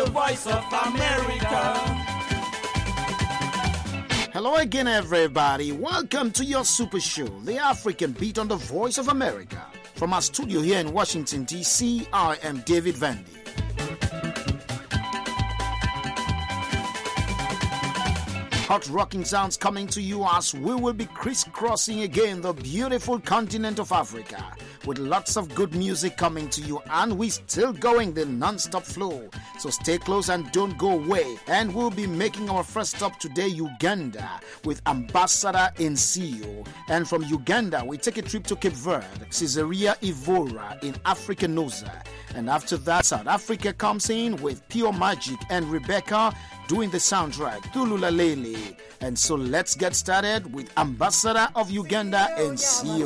the voice of America. Hello again, everybody. Welcome to your super show, The African Beat on the Voice of America. From our studio here in Washington, D.C., I am David Vandy. Hot rocking sounds coming to you as we will be crisscrossing again the beautiful continent of Africa with lots of good music coming to you, and we still going the non-stop flow. So stay close and don't go away. And we'll be making our first stop today, Uganda, with Ambassador Nsio. And from Uganda, we take a trip to Cape Verde, Caesarea Evora in Africa Noza. And after that, South Africa comes in with Pure Magic and Rebecca doing the soundtrack, Tululalele. And so let's get started with Ambassador of Uganda, Nsio.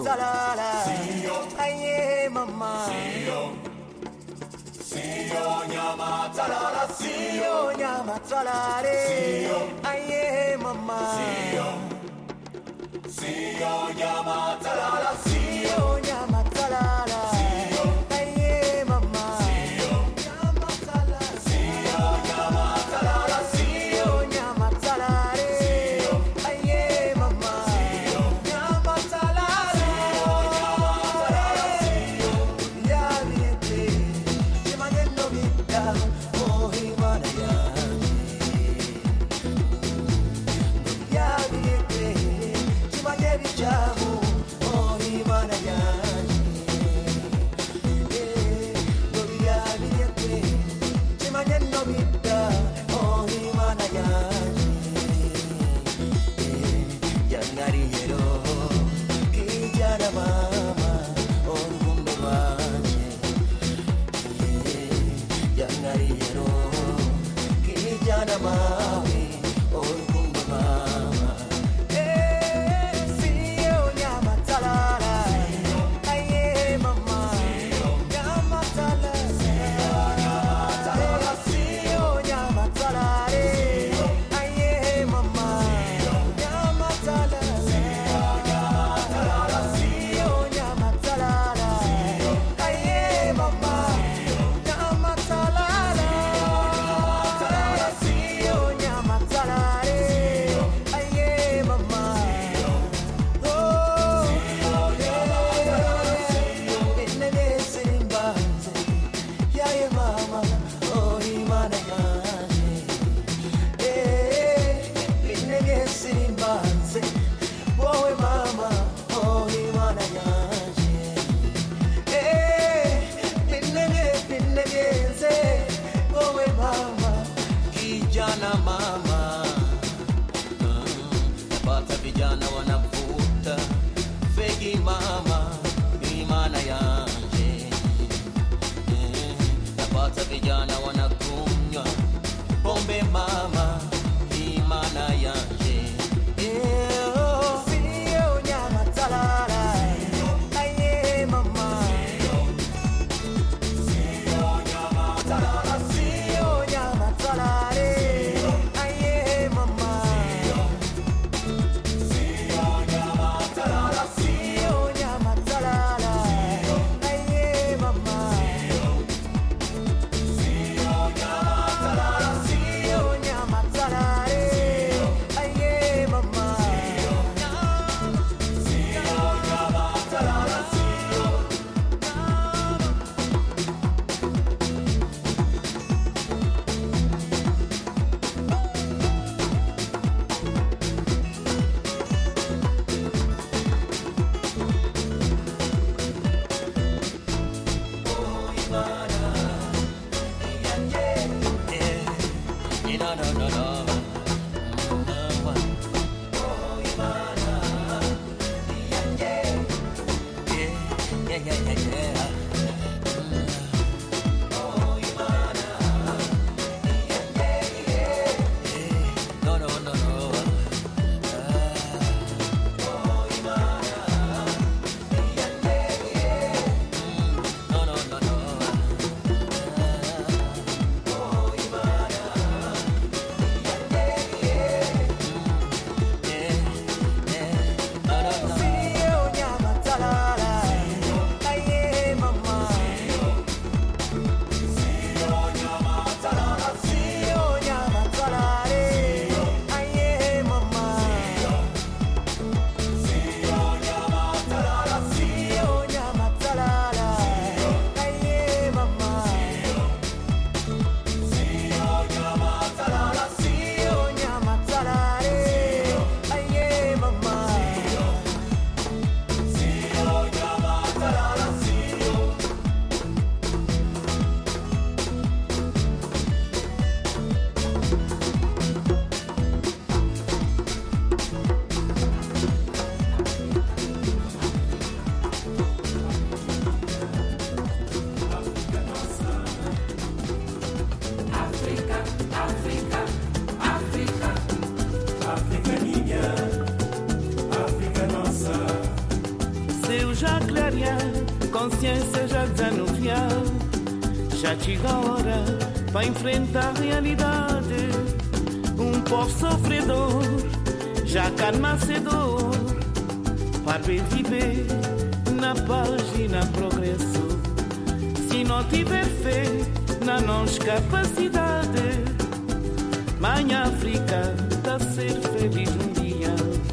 consciência já desanuviar. Já chega a hora para enfrentar a realidade. Um povo sofredor, já calma cedor, para viver na paz e na progresso. Se não tiver fé na nossa capacidade, mãe África está a ser feliz um dia.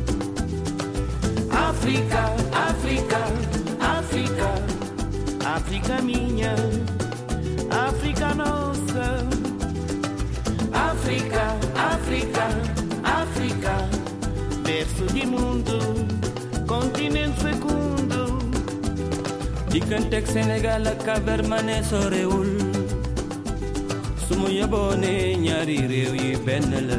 África, África, África, África minha, África nossa. África, África, África, berço de mundo, continente fecundo. Di kantek Sénégal ak Cabermané sorewul sumu yebone ñaari réew yi benn la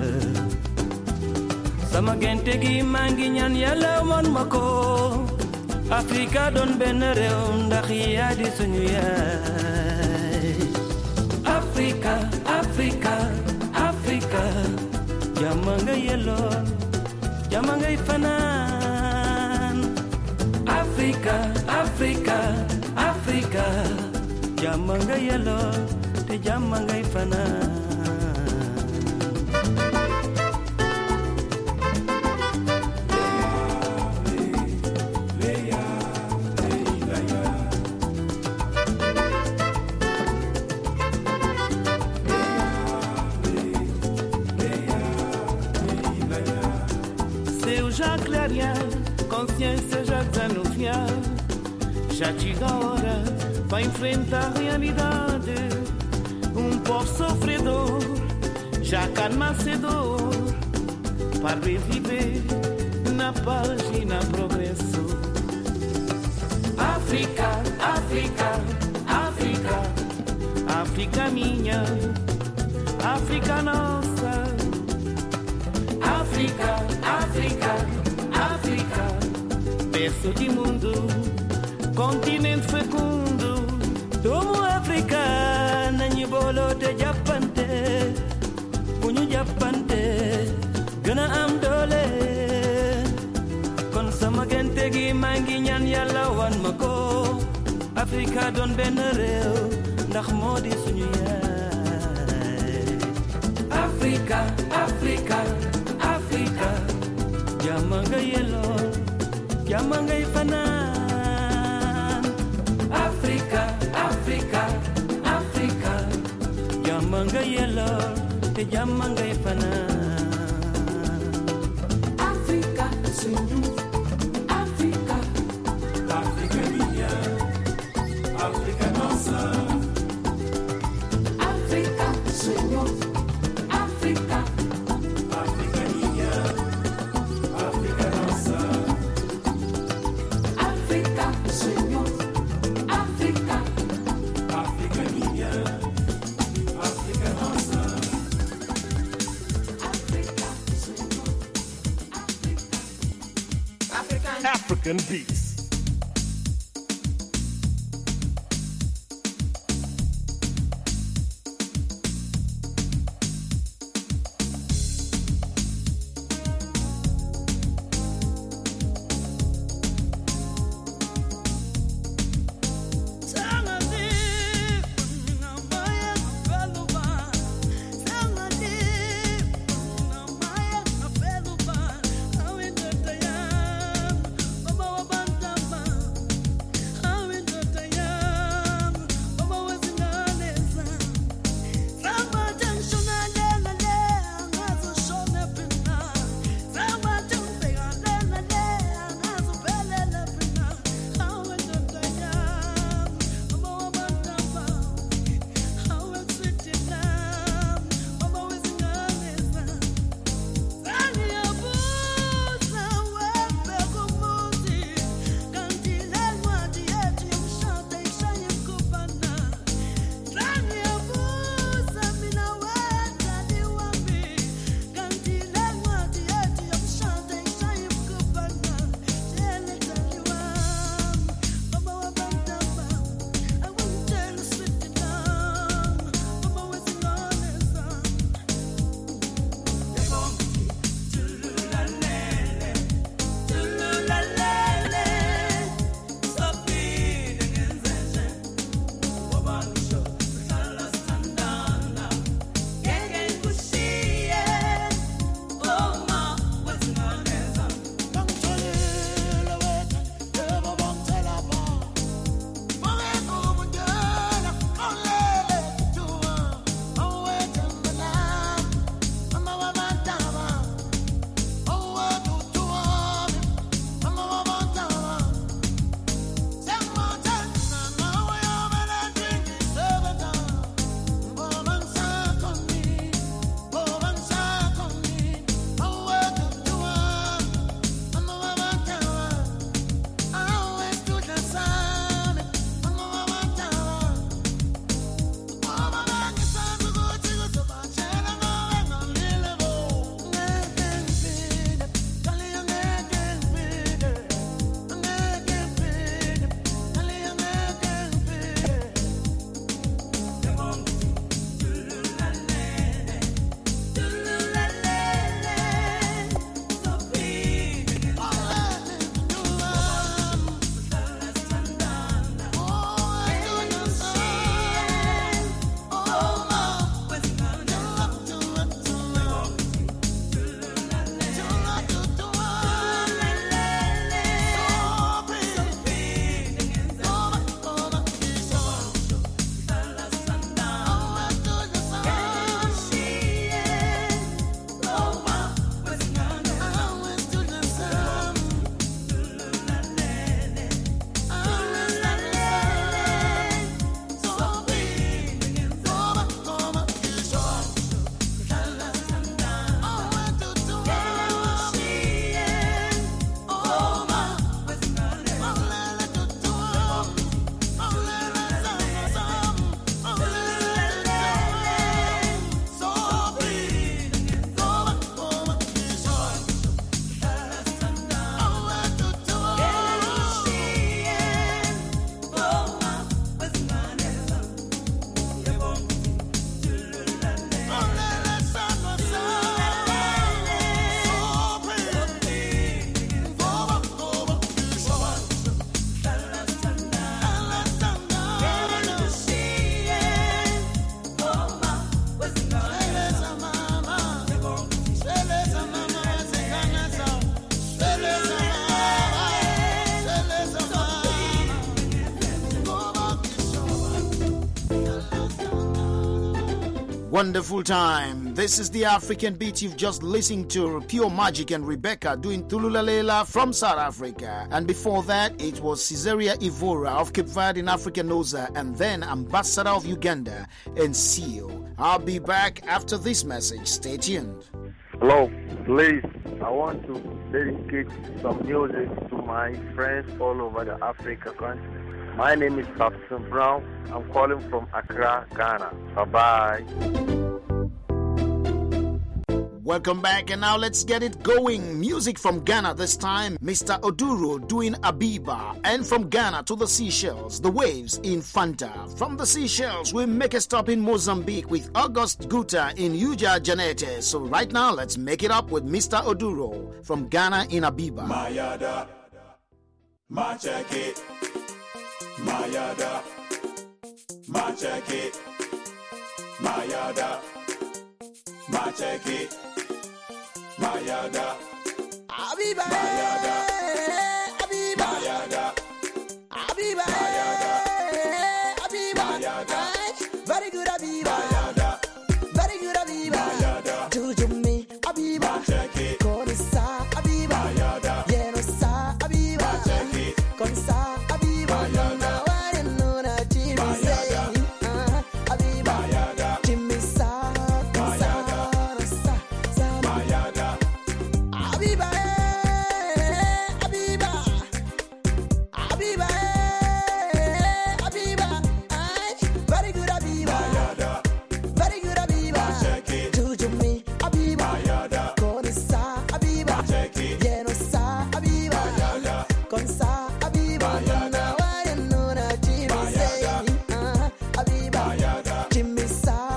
sama gente gi maa ngi ñaan Yàlla won ma ko Afrika doon benn réew ndax yaa di suñu yaay. Afrika, Afrika, Afrika, jàmm nga yelloo jàmm ngay fanaan. Afrika, Afrika, Afrika, jàmm nga yelloo te jàmm ngay fanaan. Já clarear, consciência já desanuviar. Já chega a hora para enfrentar a realidade. Um povo sofredor, já calma cedor, para viver na paz e na progresso. África, África, África, África minha, África nossa. África, África, África, berço de mundo, continente fecundo. Doomu Afrika nañu booloo te jàppante bu ñu jàppante gën a am doole. Kon sama gente gi maa ngi ñaan Yàlla wan ma ko Afrika doon benn réew ndax moo di suñu yaay. Afrika, Afrika, Afrika, jàmm nga yelloo jàmm ngay fanaan. Afrika, Afrika, Afrika, jàmm nga yelloo te jàmm ngay fanaan. Afrika, Senhor, Afrika, África minha, África nossa. Afrika, Senhor, Afrika. África minha, África nossa. África, Senhor, África. África minha, África nossa. África, Senhor, África. African beats. Baba wa bantu Wonderful time. This is the African beat you've just listened to. Pure Magic and Rebecca doing Tululalela from South Africa. And before that, it was Caesarea Evora of Cape Verde in Africa Noza, and then Ambassador of Uganda and CEO. I'll be back after this message. Stay tuned. Hello, please. I want to dedicate some music to my friends all over the Africa country. My name is Captain Brown. I'm calling from Accra, Ghana. Bye-bye. Welcome back, and now let's get it going. Music from Ghana this time, Mr. Oduro doing Abiba. And from Ghana to the Seychelles, The Waves in Fanta. From the Seychelles, we make a stop in Mozambique with August Guta in Uja Janete. So right now, let's make it up with Mr. Oduro from Ghana in Abiba. Mayada, Machake, Mayada, Machake, Mayada, Machake, Mayada, Abiba, Mayada, Abiba, Mayada, Abiba, Abiba, Mayada, very good Abiba, Mayada, very good Abiba, Mayada, do me Abiba, Machake, Konsa Abiba, Mayada, Yenosa Abiba, Machake, Konsa Abiba, Mayada, I know that Jimmy say, Abiba, Mayada, Jimmy Sa, Mayada, Sa, Mayada, Abiba, Abiba, Abiba, Abiba, very good Abiba, Mayada, very good Abiba, Machake, do me Abiba, Mayada, Konsa Abiba, Machake, Yenosa Abiba, Mayada, Konsa Abiba, Mayada, I know that Jimmy say, Abiba, Mayada, Jimmy Sa,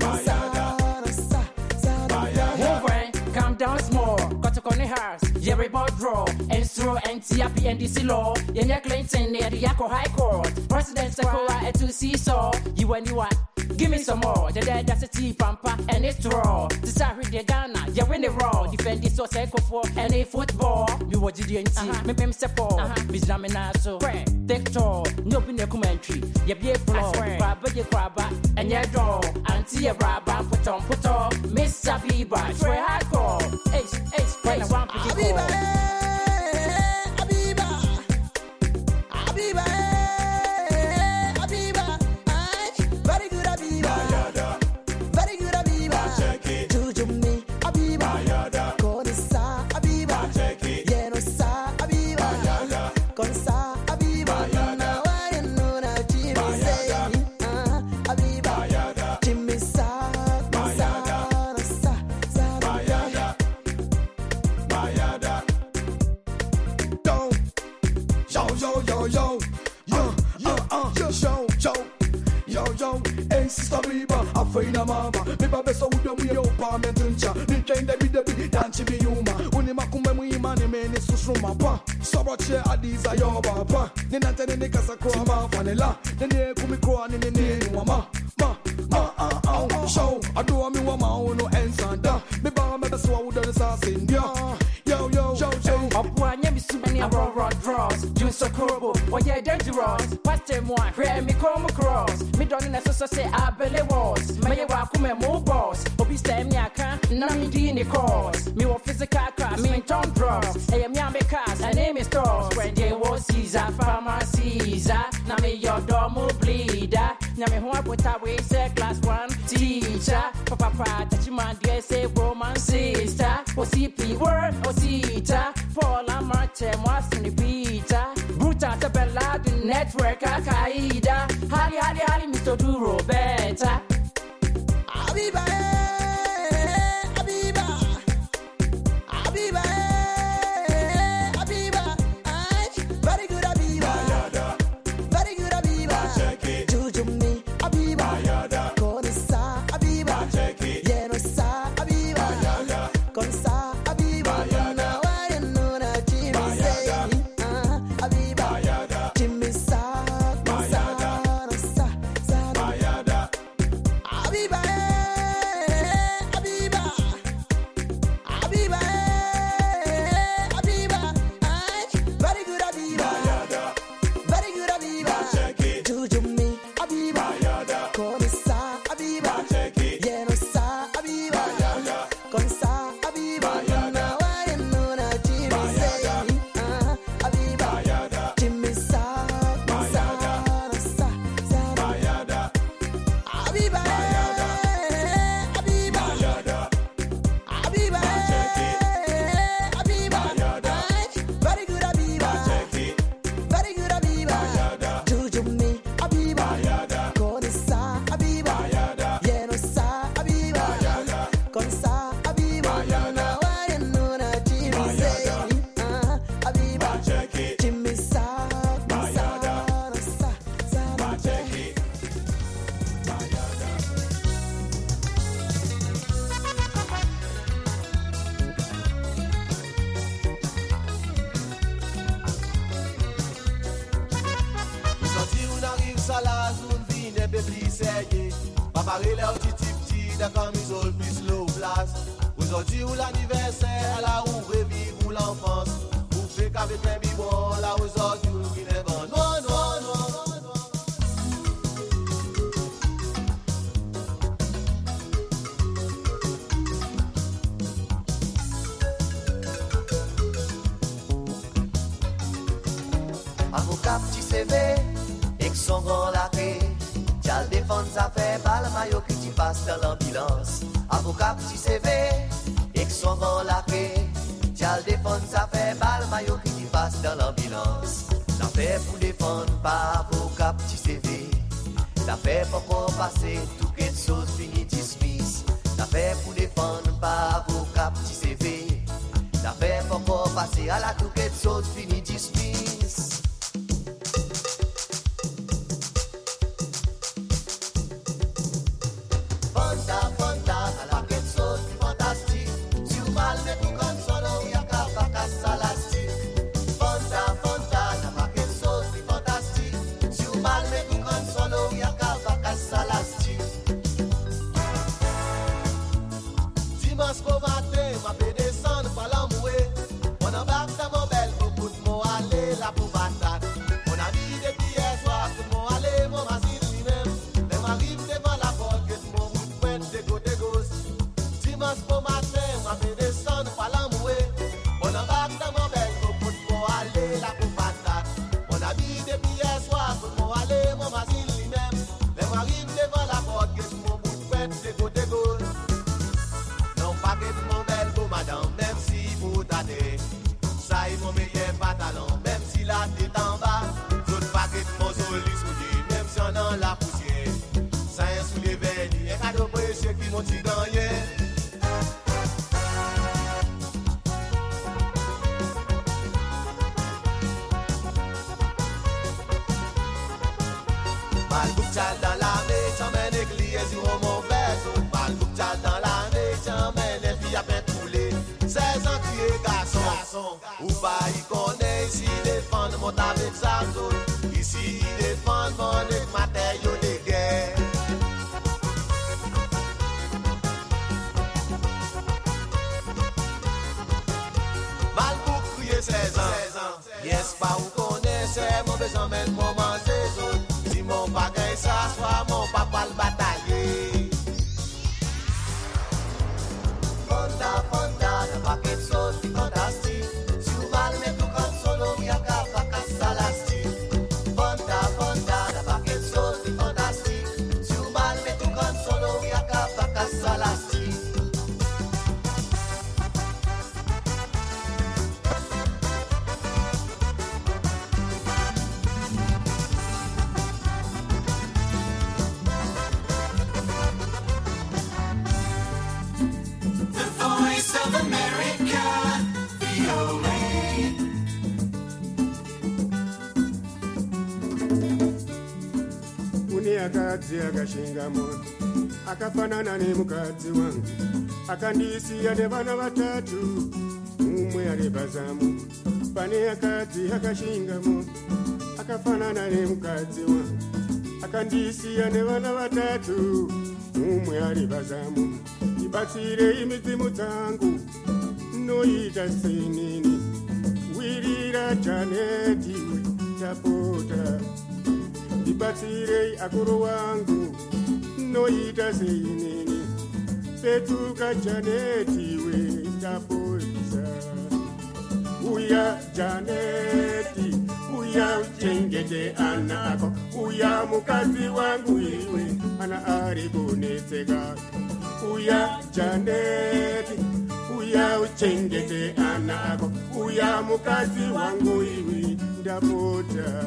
Mayada, Move, calm down small. Got to call the house. Yeah, report draw. And throw NTIP and DC law. Yeah, Clinton near the Yako High Court. President Sakura at 2 seesaw. You and you what? Give me some more. The dead that's a tea pampa and it's draw. The Sahari de Ghana. Yeah, win the raw. Defend this so cycle for any football. You what did you see? Me pim support. Bizamina so. Tector. No pin the commentary. Yeah, be a floor. Crabba, you crabba. And your door. Auntie a rabba. Put on. Miss Abiba. Try hardcore. Ace. When I want to Abiba, Abiba, Abiba, Abiba, very good Abiba, Mayada, very good Abiba, Machake, do me Abiba, Mayada, Konsa Abiba, Machake, Yenosa Abiba, Mayada, Konsa Abiba, now I know that Jimmy say, Abiba, Mayada, Jimmy Sa, Mayada, Mayada, Yo, hey, Sister Reba, I find a mama. Biba besa udo mu yo pa metuncha. Ni kende bi de bi danchi bi yuma. Uni makumbe mu imani me ni susuma pa. Soboche adiza yo baba. Ni nante ni kasa kwa ma fanela. Ni ne kumi kwa ni wama. Ma show. Ado mi wama uno ensanda. Biba me besa udo sa sindia. Yo. Opwa nyemi subani a raw draws. Juice so curable. Why yeah dangerous. Past them one. Pray me come across. Me don't necessarily say I believe was. May wa kume mo boss. Obi stay me aka. Na me di in the course. Me wa physical class. Me in town drugs. Hey me am cars. Her name is Stores. When they was Caesar pharmacies. Na me your domo bleeder. Na me hoa put away say class 1 teacher. Papa touch man dear say woman sister. O CP word o sita. Paul Amarte was in the Peter. Bruta tabella the network Akaida. Hali Mr. Duro better. Abiba, Abiba, Abiba, Abiba, very good Abiba, Mayada, very good Abiba, Machake, do me Abiba, Mayada, Konsa Abiba, Machake, Yenosa Abiba, Mayada, Konsa Abiba, now I know that Jimmy say, Abiba, Mayada, Jimmy Sa, Mayada, Mayada, essayé. Papa relève petit de camisole plus low place. Aujourd'hui ou l'anniversaire, là où revive ou l'enfance. Vous faites qu'avec un bibon, là aujourd'hui ou il est bon. Non, non, non, non, non. Avocat petit CV, et que son grand laqué. T'as le défendre, ça fait balle, maillot que tu passes dans l'ambulance. Avocat petit CV, et que son grand laqué. T'as le défendre, ça fait balle, maillot que tu passes dans l'ambulance. T'as fait pour défendre, pas avocat petit CV. T'as fait pour qu'on passe, tout quelque chose fini dismiss. T'as fait pour défendre, pas avocat petit CV. T'as fait pour qu'on passe, à la tout quelque chose fini dismiss. Akadzi akashinga moto akafanana nemukadzi wangu akandisiya nevana vatatu umwe ari pazamu. Pane akadzi akashinga moto akafanana nemukadzi wangu akandisiya nevana vatatu umwe ari pazamu. Ibatsirei midzimu dzangu noita senini wirira Janeti tapota. Ibatsirei akuru wangu noita seinini petuka Janeti we tapoisa. Uya Janeti, uya uchengete ana ako. Uya mukadzi wangu iwe ana ari kunetseka. Uya Janeti, uya uchengete ana ako. Uya mukadzi wangu iwe ndapota.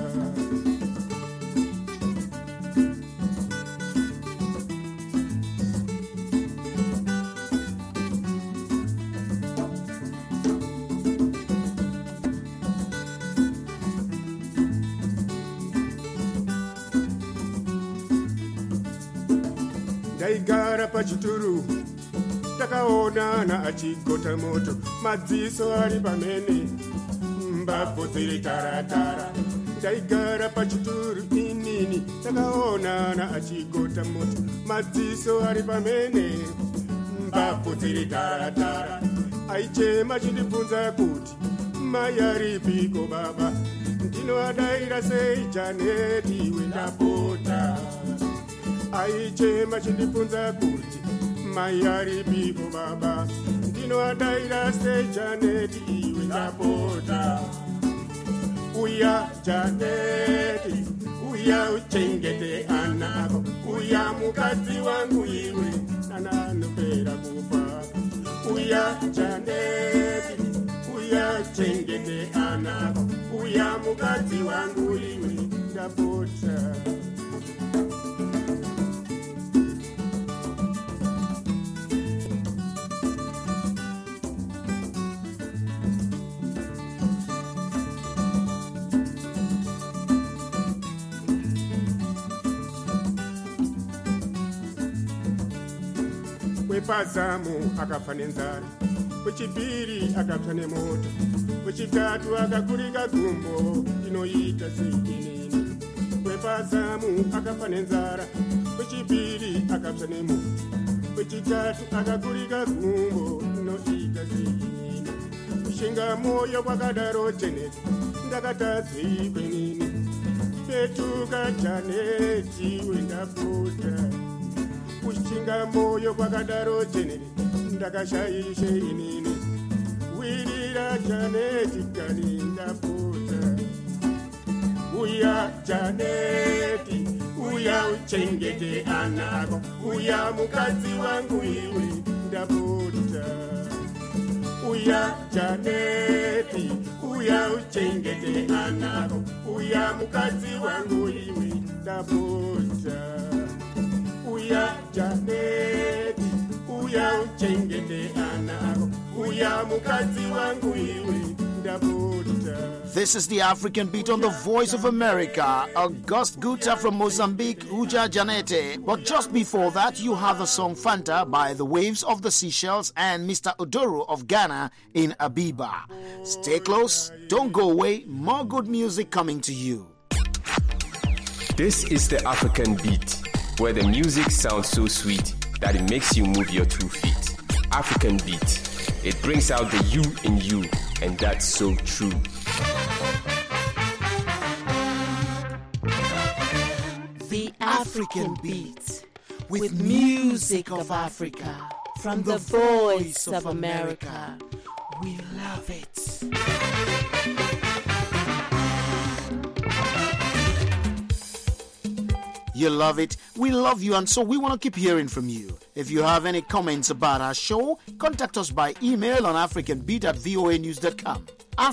Ndaigara pachituru takaonana achigota moto madziso ari pamene mbabvu dziri taratara. Ndaigara pachituru inini takaonana achigota moto madziso ari pamene mbabvu dziri taratara aichema chindibvunza kuti mai aripiko baba ndinoadaira sei Janeti iwe ndapota aichema chindibvunza kuti mai aripiko baba ndinoadaira sei Janeti iwe ndapota uya Janeti uya uchengete ana ako uya mukadzi wangu iwe nananopera kufa uya Janeti uya uchengete ana ako uya mukadzi wangu iwe ndapota wepazamu akafa nenzara wechipiri akapsa nemoto wechitatu akakurika gumbo inoita seinini wepazamu akafa nenzara wechipiri akapsa nemoto wechitatu akakurika gumbo inoita seinini kushinga moyo kwakadaro Janeti ndakatadzei kwenini petuka Janeti wendapota kushinga moyo kwakadaro Janeti ndakashaishe inini wirira Janeti kani ndapota uya Janeti uya uchengete ana ako uya mukadzi wangu iwe ndapota uya Janeti uya uchengete ana ako uya mukadzi wangu iwe ndapota uya Janeti uya uchengete ana ako uya mukadzi wangu iwe ndapota. This is the African Beat on the Voice of America. August Guta from Mozambique, Uja Janete. But just before that, you have the song Fanta by the Waves of the Seychelles and Mr. Odoro of Ghana in Abiba. Stay close, don't go away, more good music coming to you. This is the African Beat, where the music sounds so sweet that it makes you move your 2 feet. African Beat. It brings out the you in you, and that's so true. The African Beat, with music of Africa, from the Voice of America. We love it. You love it, we love you, and so we want to keep hearing from you. If you have any comments about our show, contact us by email on africanbeat@voanews.com.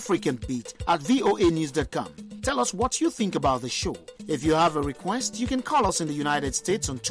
africanbeat@voanews.com. Tell us what you think about the show. If you have a request, you can call us in the United States on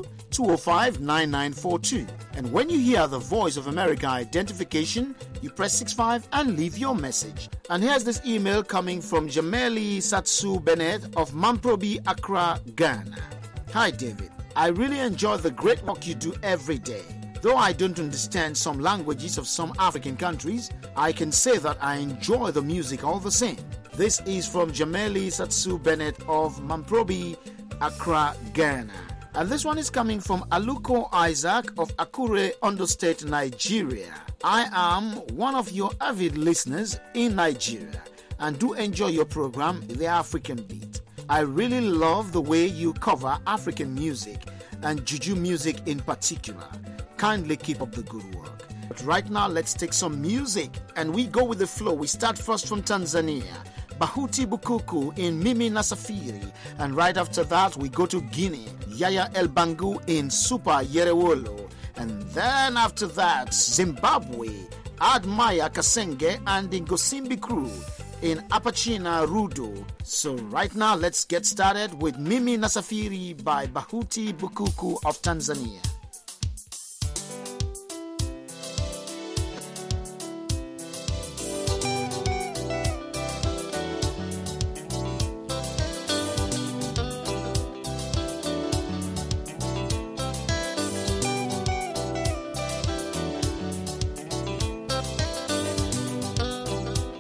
202-205-9942. And when you hear the Voice of America identification, you press 65 and leave your message. And here's this email coming from Jameli Satsu Bennett of Mamprobi, Accra, Ghana. Hi, David. I really enjoy the great work you do every day. Though I don't understand some languages of some African countries, I can say that I enjoy the music all the same. This is from Jameli Satsu Bennett of Mamprobi, Accra, Ghana. And this one is coming from Aluko Isaac of Akure, Ondo State, Nigeria. I am one of your avid listeners in Nigeria and do enjoy your program, The African Beat. I really love the way you cover African music and Juju music in particular. Kindly keep up the good work. But right now, let's take some music and we go with the flow. We start first from Tanzania. Bahuti Bukuku in Mimi Nasafiri, and right after that we go to Guinea, Yaya El Bangu in Super Yerewolo, and then after that Zimbabwe, Admaya Kasenge and the Ngosimbi crew in Apachina Rudo. So right now let's get started with Mimi Nasafiri by Bahuti Bukuku of Tanzania.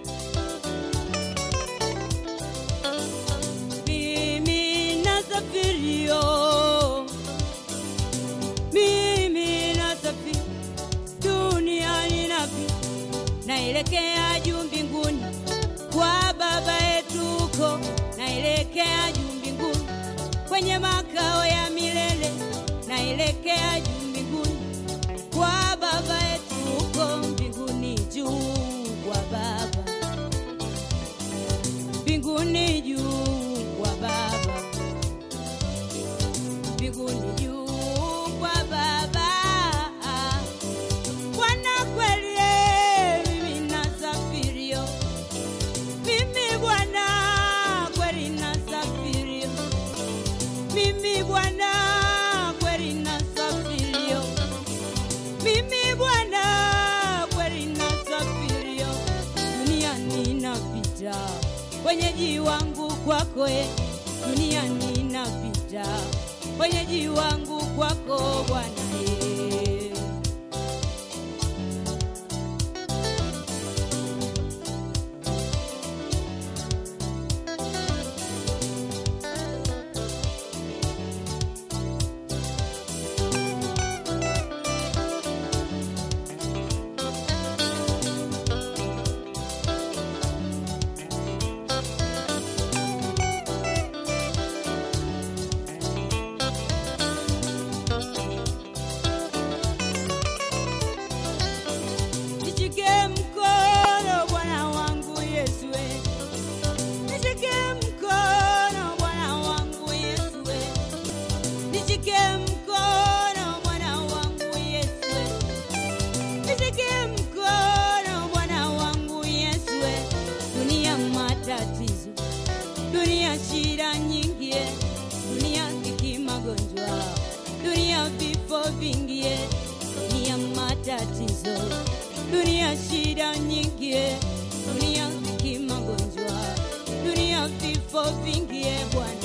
Mimi nasafiri mbinguni juu kwa Baba. Bwana kweli mimi nasafirio, mimi Bwana kweli nasafirio, mimi Bwana kweli nasafirio, mimi Bwana kweli nasafirio. Dunia ninapita, wenyeji wangu kwako, dunia ninapita, wenyeji wangu kwako Bwana. Dunia shida nyingi, dunia dhiki magonjwa, dunia vifo vingi, dunia matatizo, dunia shida nyingi, dunia dhiki magonjwa, dunia vifo vingi Bwana.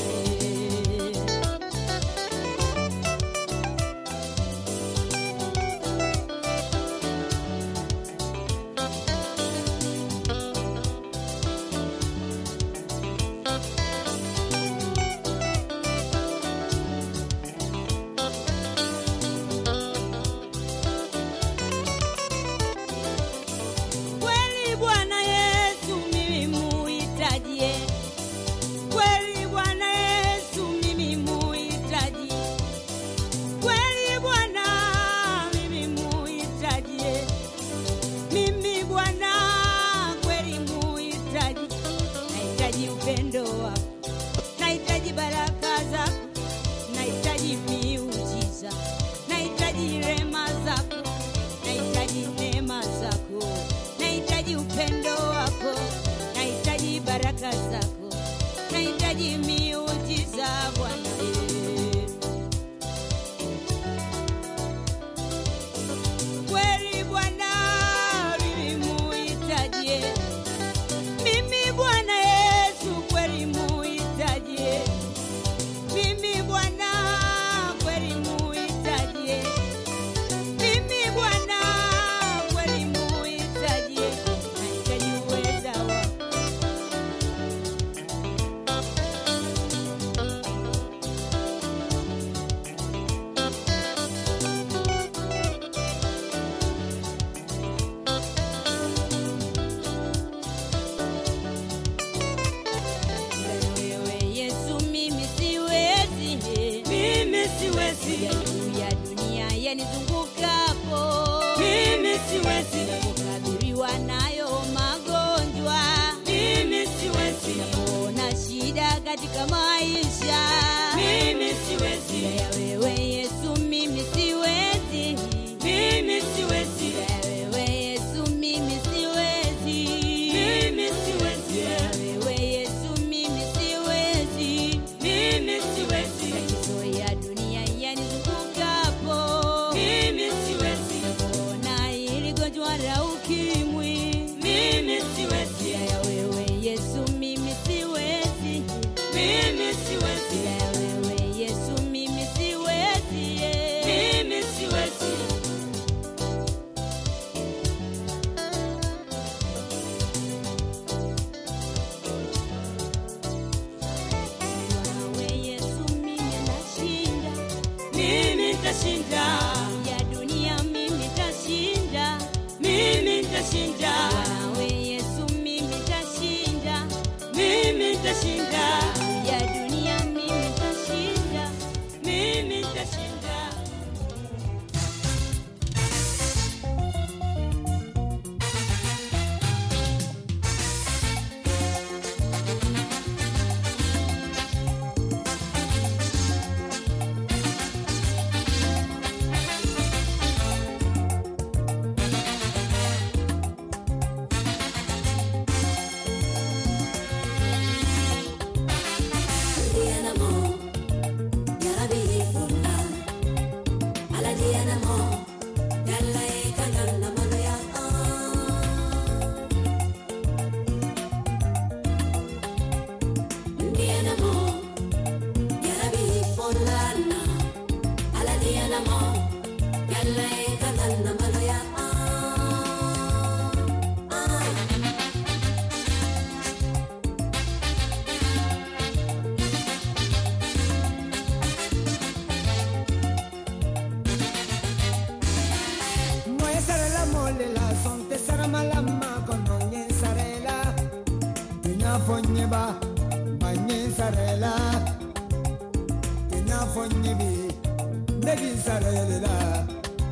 Tinya Fonyeba, Banye Sarela, Tinya Fonyebi, Negi Sarela.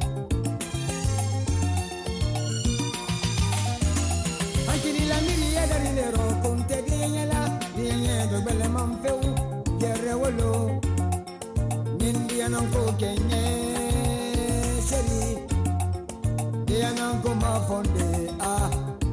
Antini la miria darilero, Conte Diela, Diego Bellemanfeu, Yerewolo, Nindiananko Kenye, Seri, Diananko Mafonde, ah.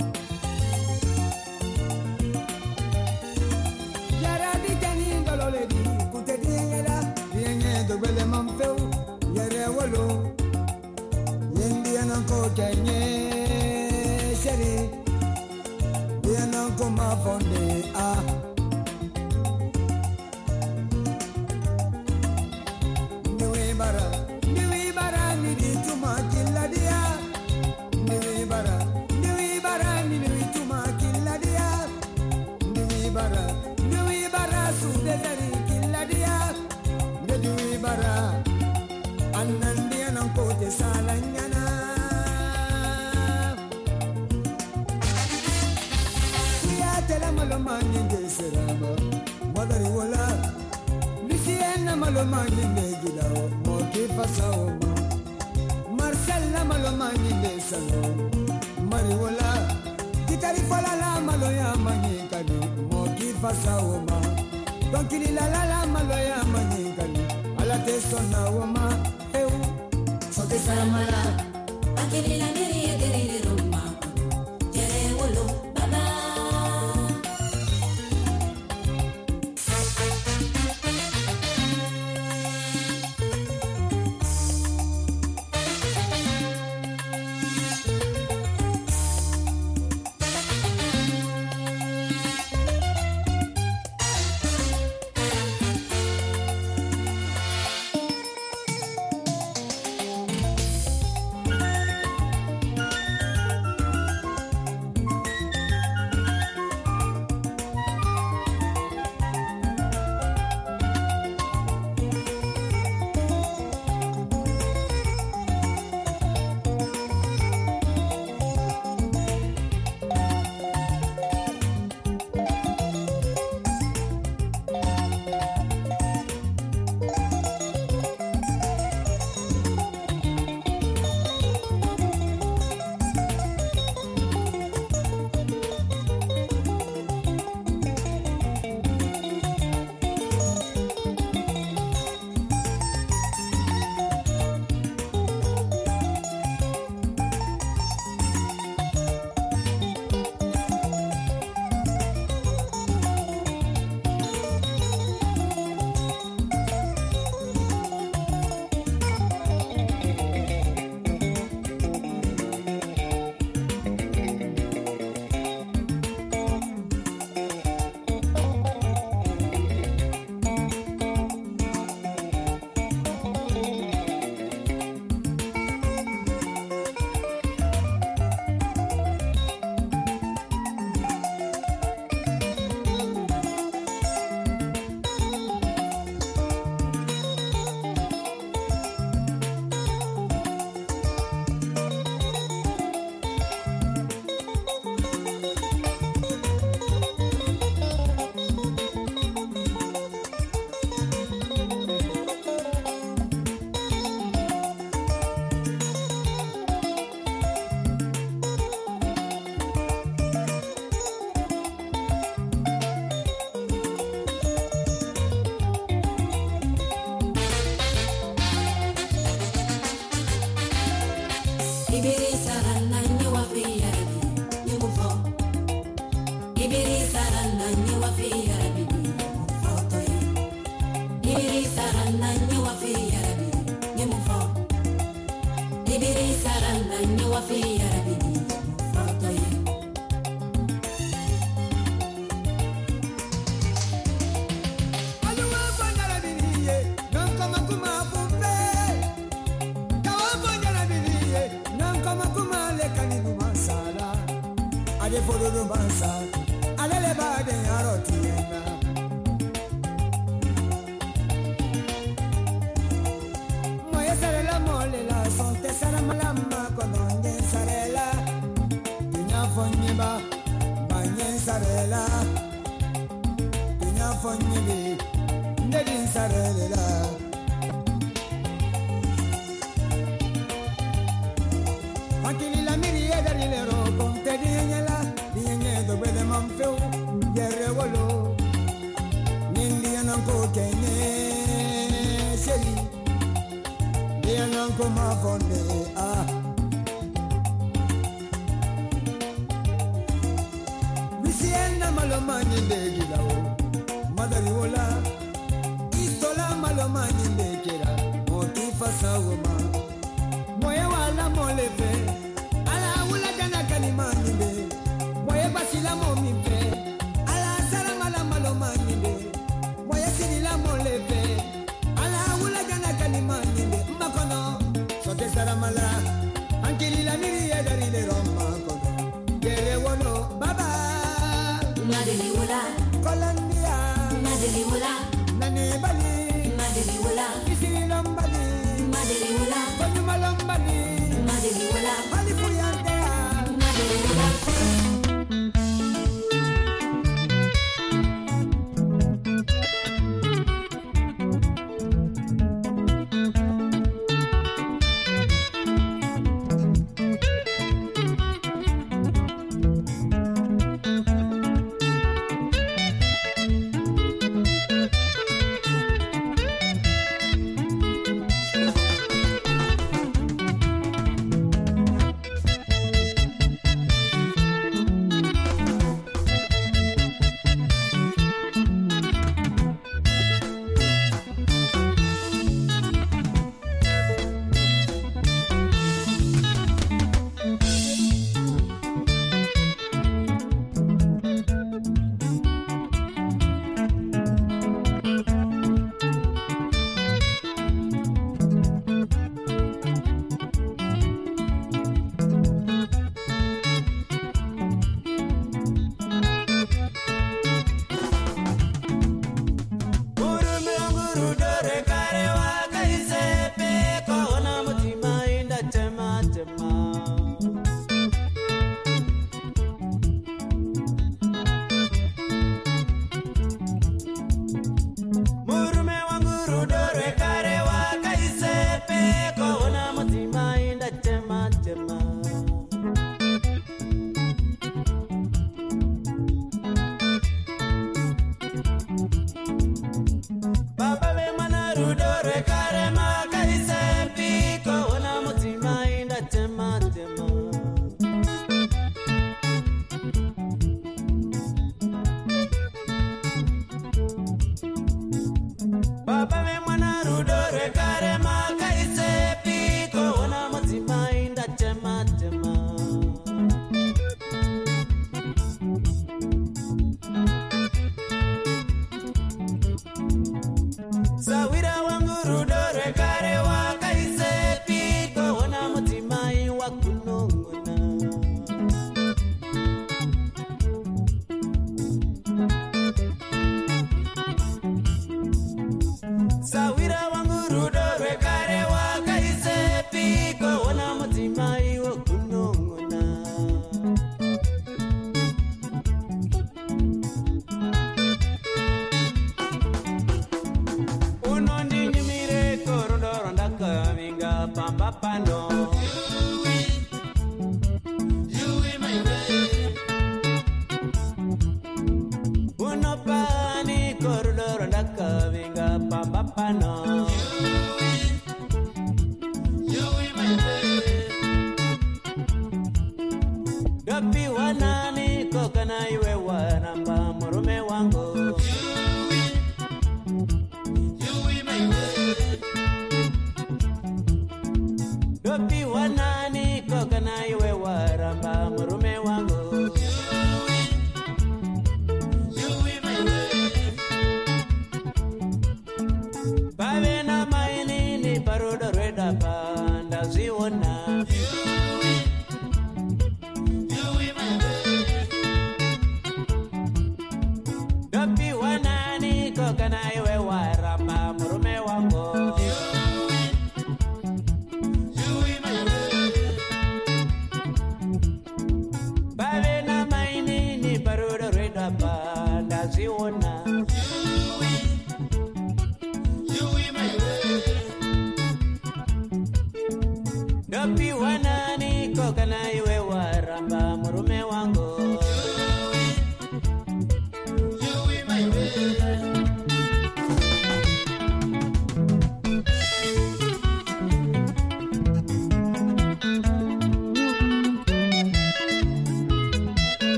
Marcella Malomani de Salon, Mariwola, Kitarifola la Maloya Manikani, Moki Fasaoma, Don Kilila la Maloya Manikani, Alate Sona Woma, Eu, Sote Saramala, Akilila de Roma, Jerewolo, Baba. fonyele ndedin sarelela Akili la miri e darile ro con te dinyela dinye do bede manfeu yere wolo nindi ananko kenye seri de ananko ma fonde Bisienda malomani de gilao madari wola istola malomani de kera motifa sawoma moya wala molefe ala wula jana kalimani de moya basila momife ala sala mala malomani de moya sirila molefe ala wula jana kalimani de makono sote sala mala ankili la miri ya dari le roma kono kere wono baba madeli wula Colombia madeli wula nane bali madeli wula isirila mbali madeli wula Malambani, Madeli Wala, Malifuyande, Madeli Wala. Bave na maini ni baruda reda ba ndaziona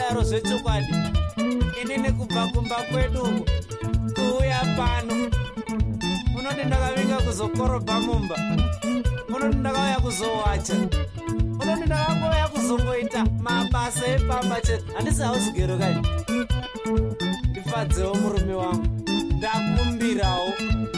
zvakadaro zvechokwadi inini kubva kumba kwedu kuuya pano unoti ndakavinga kuzokorobha mumba, unoti ndakauya kuzowacha, unoti ndakangouya kuzongoita mabasa epamba chete. Handisi hauzigero kai ndifadzewo murume wangu, ndakumbirawo.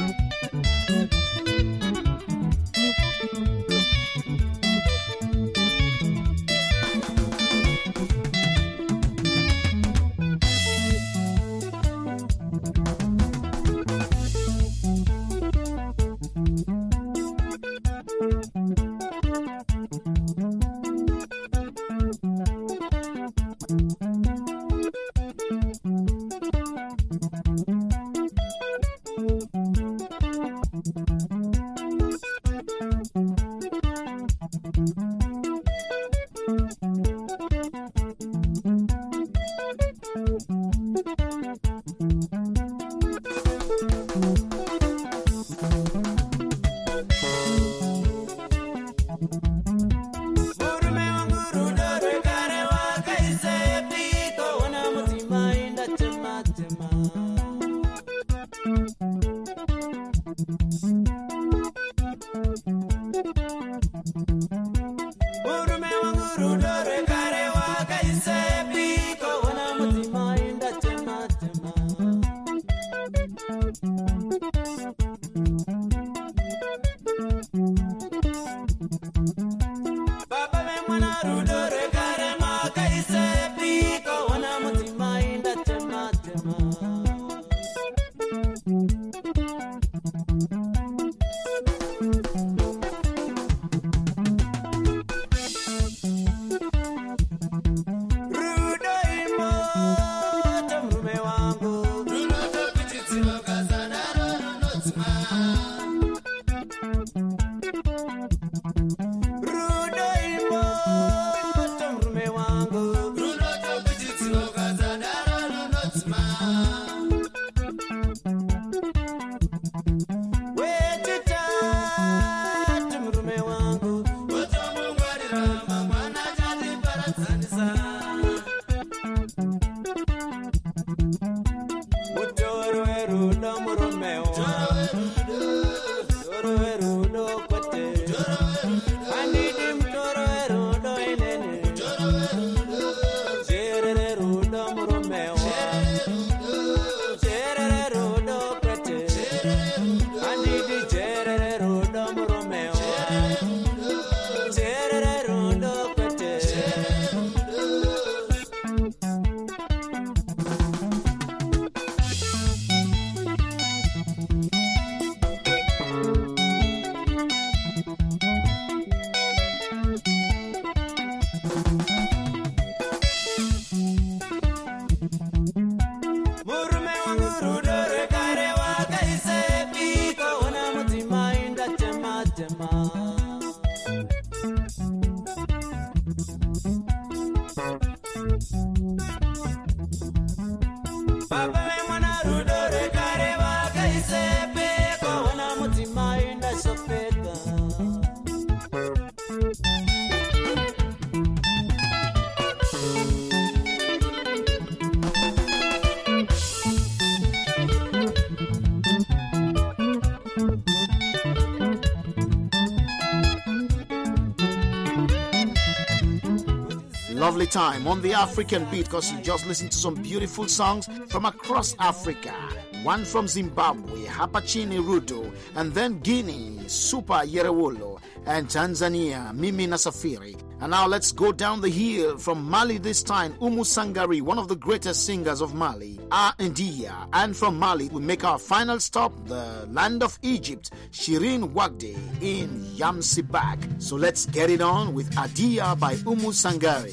Lovely time on the African beat, because you just listened to some beautiful songs from across Africa. One from Zimbabwe, Hapachini Rudo, and then Guinea, Super Yerewolo, and Tanzania, Mimi Nasafiri. And now let's go down the hill from Mali this time, Umu Sangari, one of the greatest singers of Mali, India. And from Mali, we make our final stop, the land of Egypt, Shirin Wagde in Yamsibak. So let's get it on with Adia by Umu Sangari.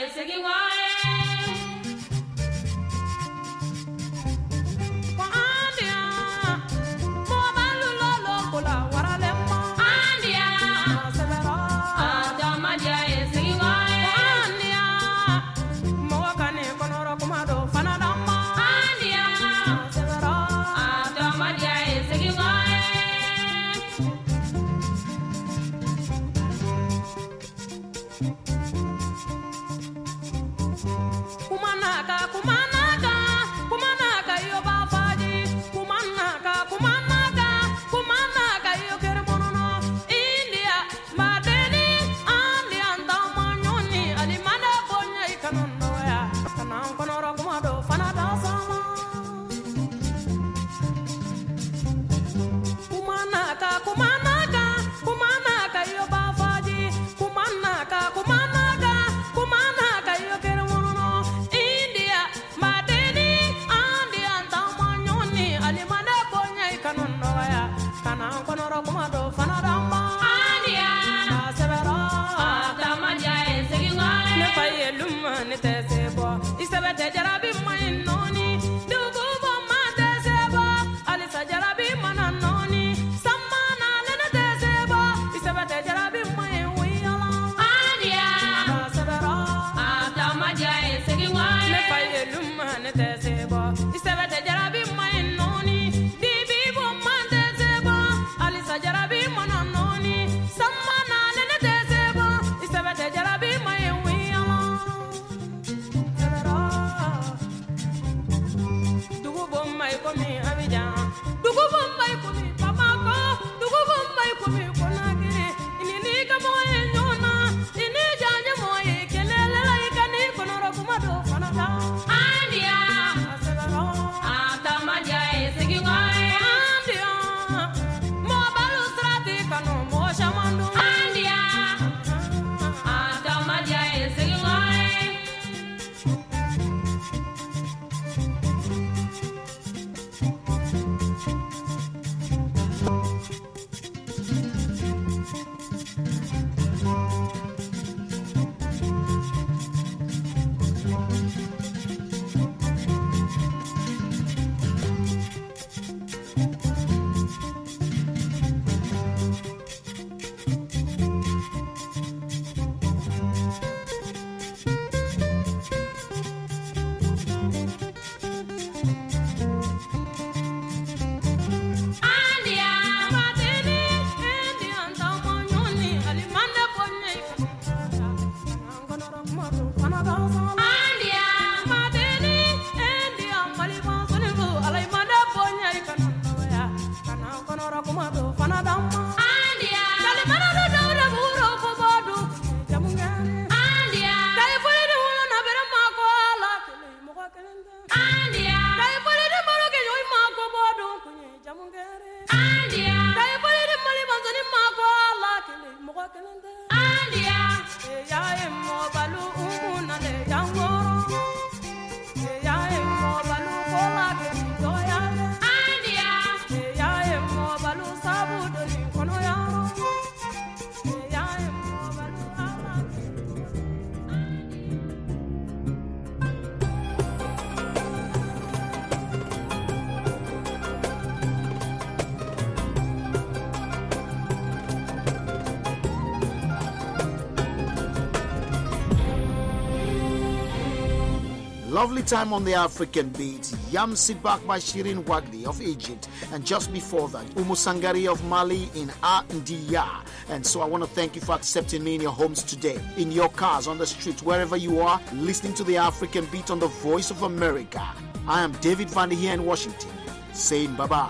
Andia, Lovely time on the African beat. Yamsi Bak by Shirin Wagdi of Egypt. And just before that, Umusangari of Mali in Andiya. And so I want to thank you for accepting me in your homes today, in your cars, on the street, wherever you are, listening to the African beat on the Voice of America. I am David Vandy here in Washington, saying bye-bye.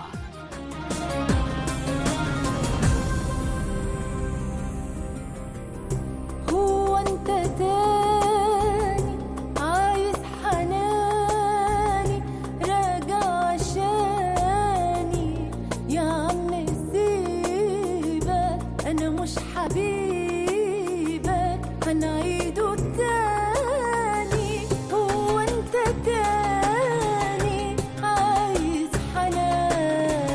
هو انت تاني عايز حنان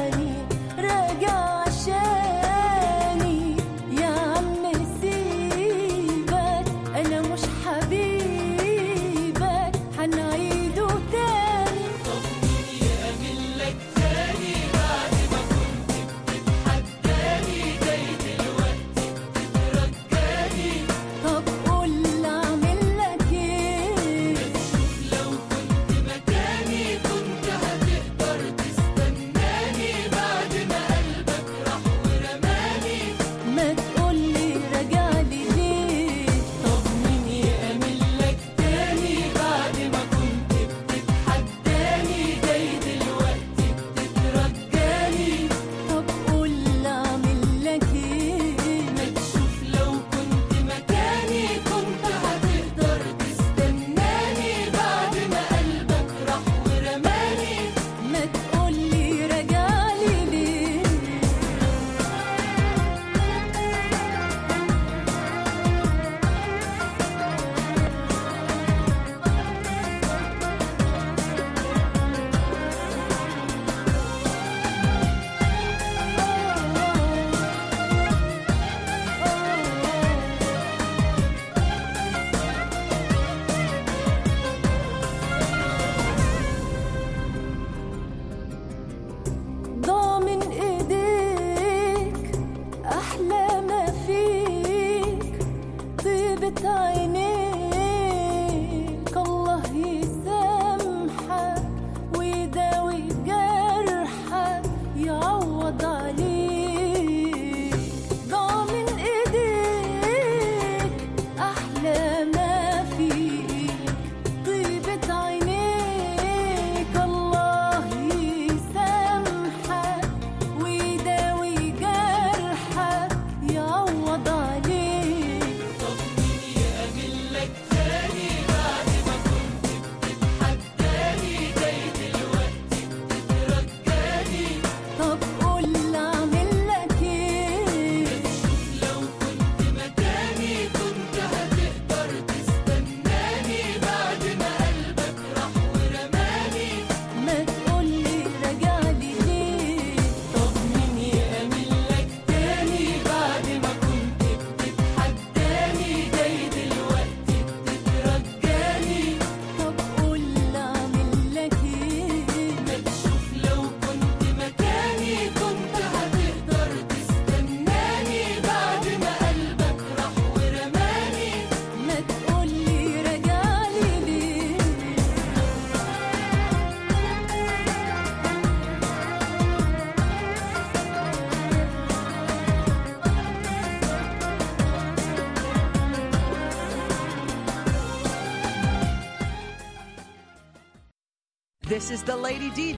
يعوض عليك ضامن ايديك احلى ما فيك طيبة عينيك الله يسامحك ويداوي جرحك يعوض عليك طب مين يأمن لك تاني بعد ما كنت بتتحداني جاي دلوقتي بتترجاني طب قول لي اعمل لك ايه شوف لو كنت مكاني كنت هتقدر تستناني بعد ما قلبك راح ورماني ما تقول لي راجع لي ليه طب مين يأمن لك تاني بعد ما كنت بتتحداني جاي دلوقتي بتترجاني طب قول لي اعمل لك ايه ما تشوف لو كنت مكاني كنت هتقدر تستناني بعد ما قلبك راح ورماني ما تقول لي راجع لي ليه This is the Lady D